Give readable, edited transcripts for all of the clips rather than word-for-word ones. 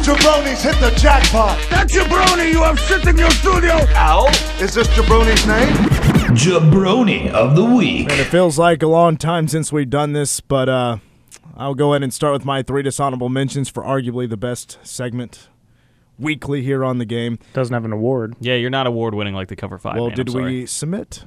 jabronis hit the jackpot. That jabroni you have sitting in your studio. Ow. Is this jabroni's name? Jabroni of the Week. And it feels like a long time since we've done this, but I'll go ahead and start with my 3 dishonorable mentions for arguably the best segment weekly here on the game. Doesn't have an award. Yeah, you're not award-winning like the Cover 5. Well, man, did we submit?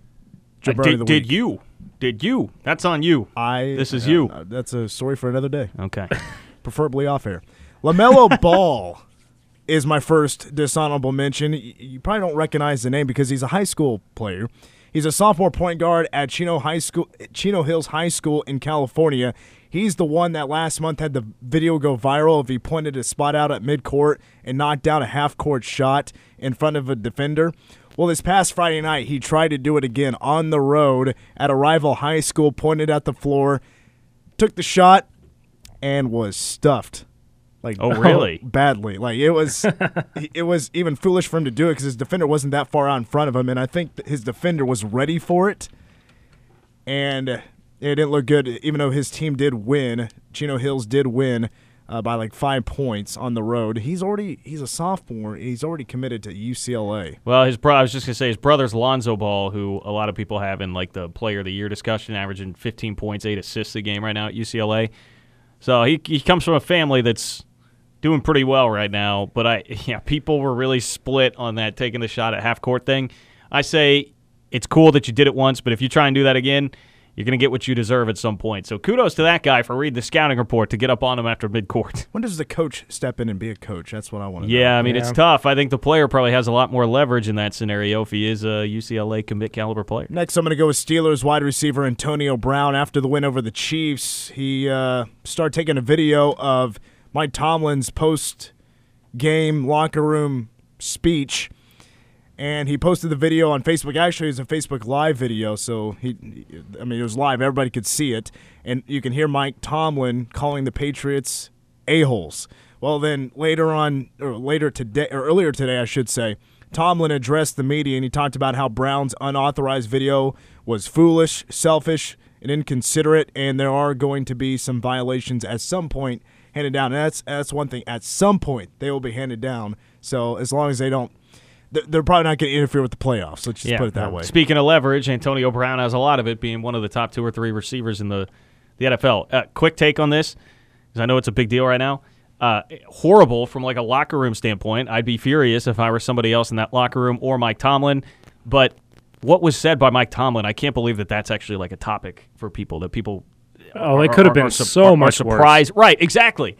Did you? Did you? That's on you. This is you. That's a story for another day. Okay. Preferably off air. LaMelo Ball is my first dishonorable mention. You probably don't recognize the name because he's a high school player. He's a sophomore point guard at Chino Hills High School in California. He's the one that last month had the video go viral of he pointed a spot out at midcourt and knocked down a half-court shot in front of a defender. Well, this past Friday night, he tried to do it again on the road at a rival high school, pointed at the floor, took the shot, and was stuffed. Like, oh, really? Badly. Like, it was even foolish for him to do it because his defender wasn't that far out in front of him, and I think that his defender was ready for it, and it didn't look good, even though his team did win. Chino Hills did win by like 5 points on the road. He's a sophomore. He's already committed to UCLA. Well, I was just going to say his brother's Lonzo Ball, who a lot of people have in like the Player of the Year discussion, averaging 15 points, 8 assists a game right now at UCLA. So he comes from a family that's doing pretty well right now, but people were really split on that taking the shot at half court thing. I say it's cool that you did it once, but if you try and do that again, you're going to get what you deserve at some point. So kudos to that guy for reading the scouting report to get up on him after midcourt. When does the coach step in and be a coach? That's what I want to know. Yeah, I mean, it's tough. I think the player probably has a lot more leverage in that scenario if he is a UCLA commit caliber player. Next, I'm going to go with Steelers wide receiver Antonio Brown. After the win over the Chiefs, he started taking a video of Mike Tomlin's post-game locker room speech, and he posted the video on Facebook. Actually, it was a Facebook Live video, so it was live. Everybody could see it, and you can hear Mike Tomlin calling the Patriots a-holes. Well, then earlier today, I should say, Tomlin addressed the media, and he talked about how Brown's unauthorized video was foolish, selfish, and inconsiderate, and there are going to be some violations at some point handed down. And that's one thing. At some point, they will be handed down. So as long as they don't, they're probably not going to interfere with the playoffs. Let's just put it that way. Speaking of leverage, Antonio Brown has a lot of it, being one of the top 2 or 3 receivers in the NFL. Quick take on this, because I know it's a big deal right now. Horrible from like a locker room standpoint. I'd be furious if I were somebody else in that locker room or Mike Tomlin. But what was said by Mike Tomlin, I can't believe that that's actually like a topic for people, that people it could have been so much surprised. worse. Right, exactly.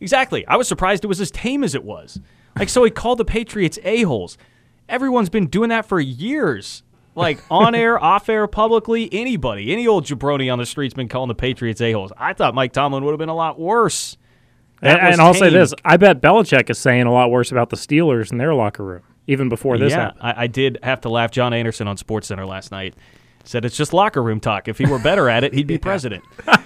I was surprised it was as tame as it was. Like, so he called the Patriots a-holes. Everyone's been doing that for years. Like, on air, off air, publicly, anybody, any old jabroni on the street's been calling the Patriots a-holes. I thought Mike Tomlin would have been a lot worse. And I'll say this, I bet Belichick is saying a lot worse about the Steelers in their locker room, even before this happened. I did have to laugh. John Anderson on SportsCenter last night said it's just locker room talk. If he were better at it, he'd be president.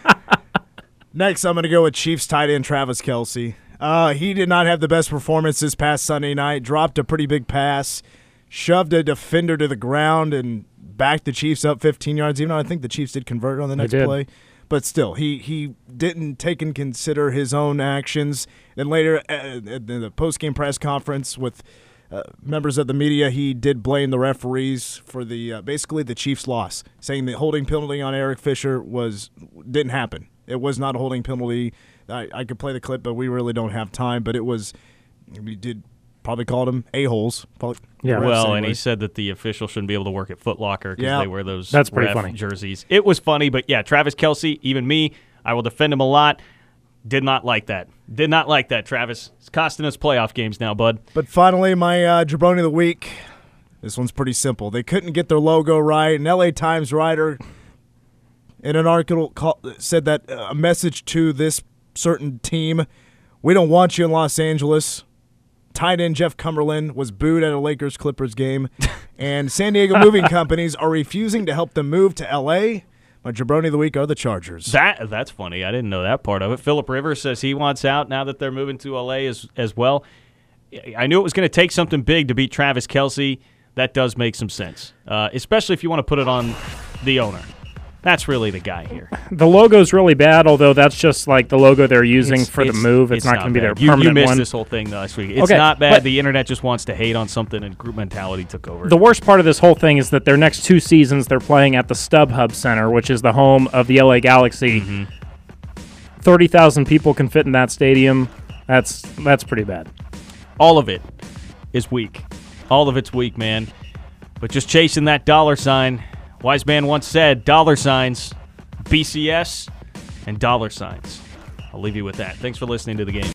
Next, I'm going to go with Chiefs tight end Travis Kelce. He did not have the best performance this past Sunday night. Dropped a pretty big pass, shoved a defender to the ground, and backed the Chiefs up 15 yards, even though I think the Chiefs did convert on the next play. But still, he didn't take and consider his own actions. Then later, in the post-game press conference with members of the media, he did blame the referees for basically the Chiefs' loss, saying the holding penalty on Eric Fisher didn't happen. It was not a holding penalty. I could play the clip, but we really don't have time. But we did probably called them a-holes. Yeah, well, and he said that the official shouldn't be able to work at Foot Locker because they wear those That's pretty funny. jerseys. It was funny, but yeah, Travis Kelce, even me, I will defend him a lot. Did not like that. Did not like that, Travis. It's costing us playoff games now, bud. But finally, my Jabroni of the Week, this one's pretty simple. They couldn't get their logo right. An LA Times writer in an article said that a message to this certain team, we don't want you in Los Angeles. Tight end Jeff Cumberland was booed at a Lakers-Clippers game. And San Diego moving companies are refusing to help them move to L.A. My Jabroni of the Week are the Chargers. That's funny. I didn't know that part of it. Phillip Rivers says he wants out now that they're moving to L.A. as well. I knew it was going to take something big to beat Travis Kelce. That does make some sense, especially if you want to put it on the owner. That's really the guy here. The logo's really bad, although that's just like the logo they're using for the move. It's not going to be their permanent You missed one. this whole thing last week. It's not bad. The internet just wants to hate on something, and group mentality took over. The worst part of this whole thing is that their next 2 seasons they're playing at the StubHub Center, which is the home of the LA Galaxy. 30,000 people can fit in that stadium. That's pretty bad. All of it is weak. All of it's weak, man. But just chasing that dollar sign. Wise man once said, dollar signs, BCS, and dollar signs. I'll leave you with that. Thanks for listening to The Game.